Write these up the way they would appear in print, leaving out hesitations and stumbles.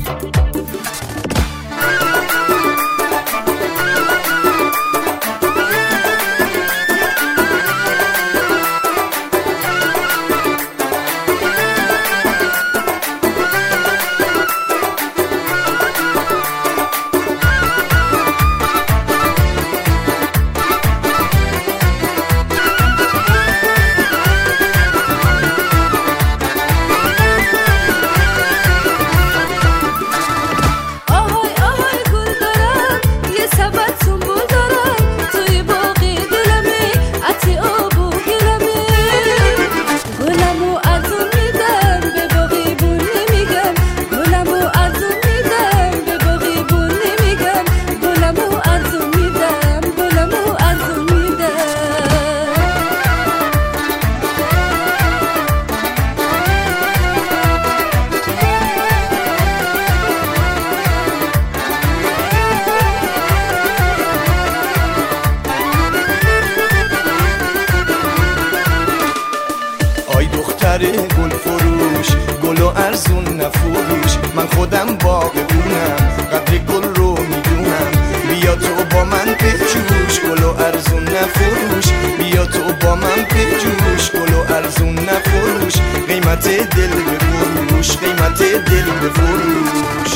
گل فروش گل و ارزون نفروش، من خودم باغبونم قدر گل رو میدونم. بیا تو با من بجوش گل و ارزون نفروش، بیا تو با من بجوش گل و ارزون نفروش. قیمت دل بفروش، قیمت دل بفروش.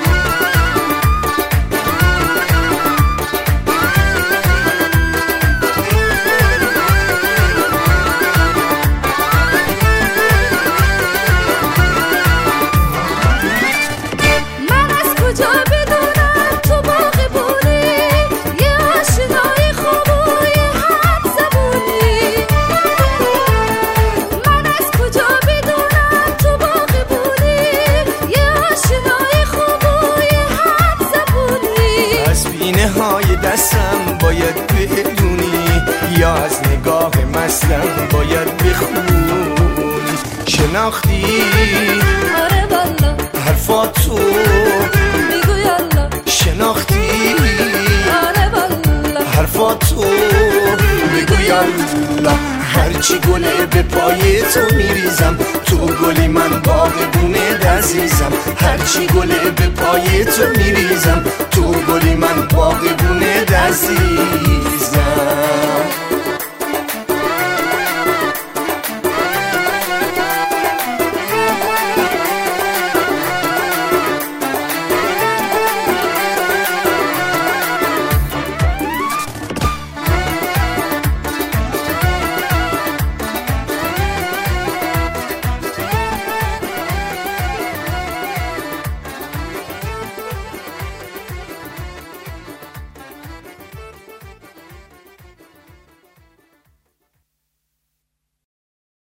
های دستم باید بدونی، یا از نگاه مستم باید بخونی. شناختی آره والا حرفاتو میگو یالا. شناختی آره والا حرفاتو میگو یالا. هرچی گله به پای تو میریزم، تو گلی من باغبونه عزیزم. هرچی گله به پای تو میریزم، تو گلی من باغبونه عزیزم.